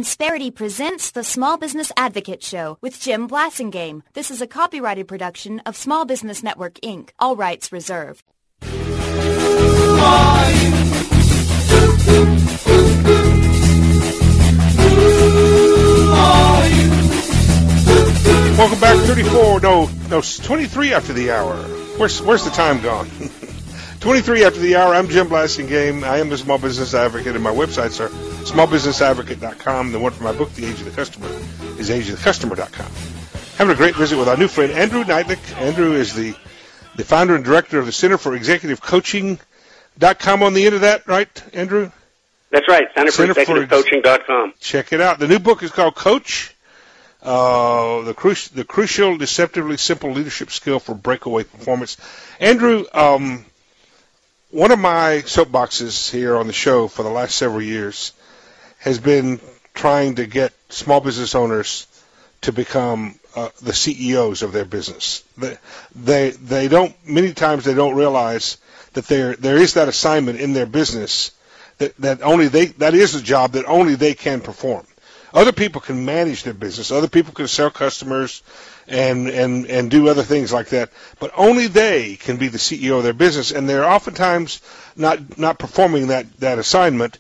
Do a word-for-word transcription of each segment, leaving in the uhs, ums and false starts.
Insperity presents the Small Business Advocate Show with Jim Blasingame. This is a copyrighted production of Small Business Network, Incorporated. All rights reserved. Welcome back. thirty-four, no, no, twenty-three after the hour. Where's where's the time gone? twenty-three after the hour. I'm Jim Blasingame. I am the Small Business Advocate, and my websites are small business advocate dot com. The one for my book, The Age of the Customer, is age of the customer dot com. Having a great visit with our new friend, Andrew Neitlich. Andrew is the, the founder and director of the Center for Executive Coaching dot com on the end of that, right, Andrew? That's right, Center for Executive Coaching dot com. Check it out. The new book is called Coach, uh, the, cru- the Crucial, Deceptively Simple Leadership Skill for Breakaway Performance. Andrew, um, one of my soapboxes here on the show for the last several years has been trying to get small business owners to become uh, the C E Os of their business. They, they they don't many times they don't realize that there there is that assignment in their business that, that only they that is a job that only they can perform. Other people can manage their business. Other people can sell customers and, and, and do other things like that. But only they can be the C E O of their business, and they're oftentimes not not performing that, that assignment.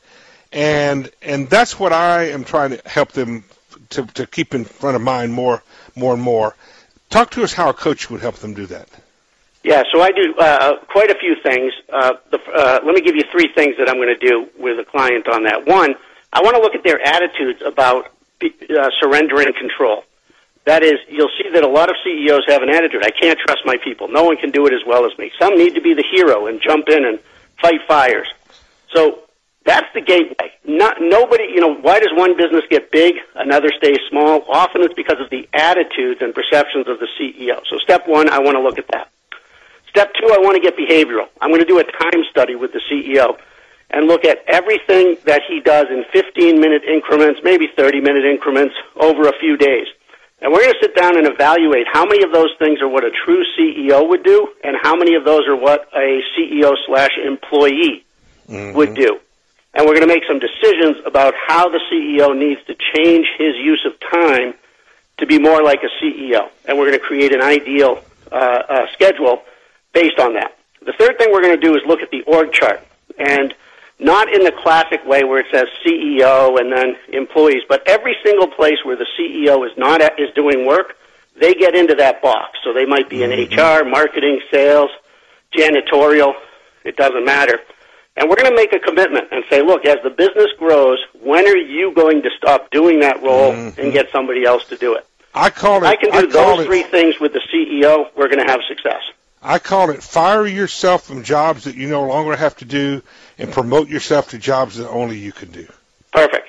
And and that's what I am trying to help them to, to keep in front of mind more more and more. Talk to us how a coach would help them do that. Yeah, so I do uh, quite a few things. Uh, the, uh, let me give you three things that I'm going to do with a client on that. One, I want to look at their attitudes about uh, surrendering control. That is, you'll see that a lot of C E Os have an attitude, I can't trust my people. No one can do it as well as me. Some need to be the hero and jump in and fight fires. So that's the gateway. Not, nobody, you know, why does one business get big, another stays small? Often it's because of the attitudes and perceptions of the C E O. So step one, I want to look at that. Step two, I want to get behavioral. I'm going to do a time study with the C E O and look at everything that he does in fifteen-minute increments, maybe thirty-minute increments over a few days. And we're going to sit down and evaluate how many of those things are what a true C E O would do and how many of those are what a C E O slash employee mm-hmm. would do. And we're going to make some decisions about how the C E O needs to change his use of time to be more like a C E O. And we're going to create an ideal uh, uh, schedule based on that. The third thing we're going to do is look at the org chart. And not in the classic way where it says C E O and then employees, but every single place where the C E O is not at, is doing work, they get into that box. So they might be in mm-hmm. H R, marketing, sales, janitorial, it doesn't matter. And we're going to make a commitment and say, look, as the business grows, when are you going to stop doing that role mm-hmm. and get somebody else to do it? I call it. If I can do I those three it, things with the C E O, we're going to have success. I call it fire yourself from jobs that you no longer have to do and promote yourself to jobs that only you can do. Perfect.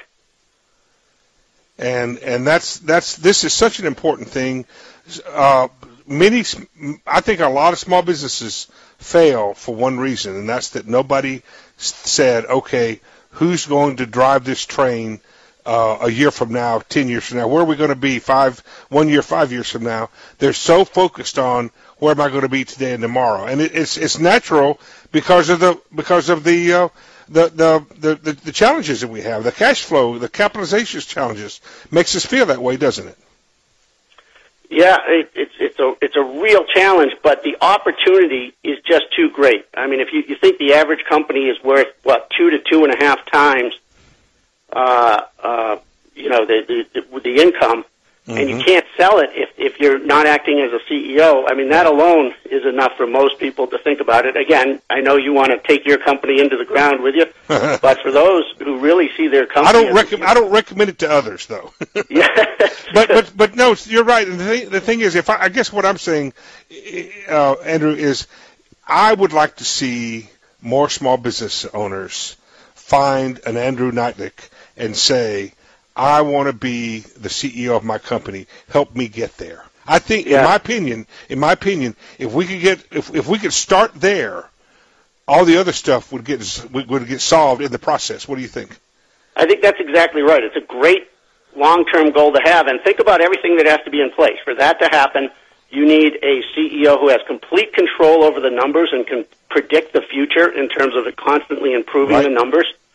And and that's that's this is such an important thing. Uh, many, I think, a lot of small businesses fail for one reason, and that's that nobody said, okay, who's going to drive this train uh, a year from now, ten years from now? Where are we going to be five, one year, five years from now? They're so focused on where am I going to be today and tomorrow, and it, it's it's natural because of the because of the, uh, the, the the the the challenges that we have, the cash flow, the capitalization challenges makes us feel that way, doesn't it? Yeah, it, it's it's a it's a real challenge, but the opportunity is just too great. I mean, if you, you think the average company is worth what two to two and a half times, uh, uh, you know, the the, the, the income, mm-hmm. and you can't sell it if if you're not acting as a C E O. I mean, that alone is enough for most people to think about it. Again, I know you want to take your company into the ground with you, but for those who really see their company, I don't recommend I don't recommend it to others though. Yeah. But but but no, you're right. And the thing, the thing is, if I, I guess what I'm saying, uh, Andrew, is I would like to see more small business owners find an Andrew Neitlich and say, I want to be the C E O of my company. Help me get there. I think, yeah. in my opinion, in my opinion, if we could get if if we could start there, all the other stuff would get would get solved in the process. What do you think? I think that's exactly right. It's a great long-term goal to have, and think about everything that has to be in place. For that to happen, you need a C E O who has complete control over the numbers and can predict the future in terms of constantly improving right. the numbers.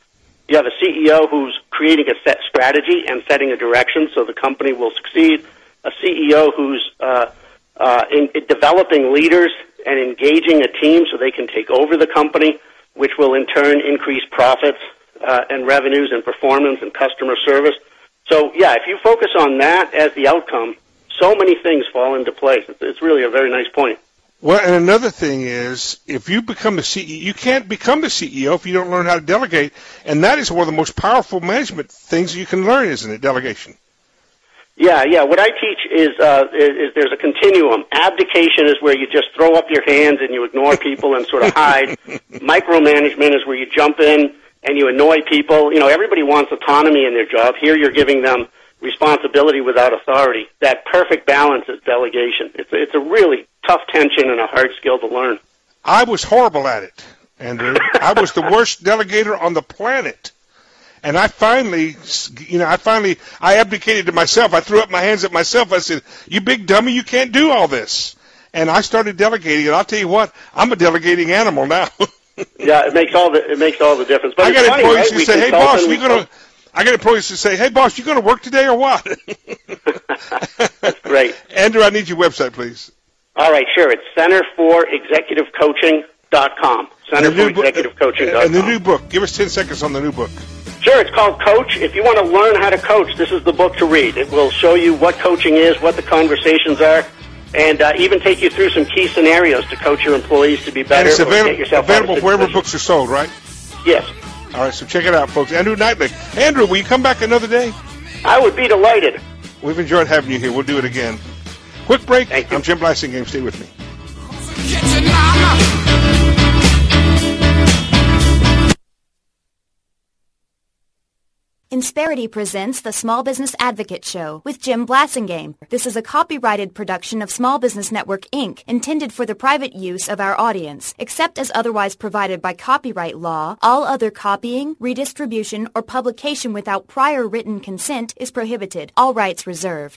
You have a C E O who's creating a set strategy and setting a direction so the company will succeed. A C E O who's uh, uh, in, in developing leaders and engaging a team so they can take over the company, which will in turn increase profits uh, and revenues and performance and customer service. So, yeah, if you focus on that as the outcome, so many things fall into place. It's, it's really a very nice point. Well, and another thing is, if you become the C E O, you can't become the C E O if you don't learn how to delegate, and that is one of the most powerful management things you can learn, isn't it, delegation? Yeah, yeah. What I teach is, uh, is, is there's a continuum. Abdication is where you just throw up your hands and you ignore people and sort of hide. Micromanagement is where you jump in and you annoy people. You know, everybody wants autonomy in their job. Here you're giving them responsibility without authority. That perfect balance is delegation. It's, it's a really tough tension and a hard skill to learn. I was horrible at it, Andrew. I was the worst delegator on the planet. And I finally, you know, I finally, I abdicated to myself. I threw up my hands at myself. I said, you big dummy, you can't do all this. And I started delegating, and I'll tell you what, I'm a delegating animal now. Yeah, it makes all the, it makes all the difference. But I got funny, employees right? who We say, hey, consult boss, and you going to, I got employees who say, hey, boss, you going to work today or what? That's great. Andrew, I need your website, please. All right, sure. It's center for executive coaching dot com. center for executive coaching dot com. And the new book. Give us ten seconds on the new book. Sure, it's called Coach. If you want to learn how to coach, this is the book to read. It will show you what coaching is, what the conversations are, and uh, even take you through some key scenarios to coach your employees to be better. And it's or avail- get yourself available out of wherever situation. books are sold, right? Yes. All right, so check it out, folks. Andrew Knightley. Andrew, will you come back another day? I would be delighted. We've enjoyed having you here. We'll do it again. Quick break. Thank you. I'm Jim Blasingame. Stay with me. Insperity presents the Small Business Advocate Show with Jim Blasingame. This is a copyrighted production of Small Business Network, Incorporated, intended for the private use of our audience. Except as otherwise provided by copyright law, all other copying, redistribution, or publication without prior written consent is prohibited. All rights reserved.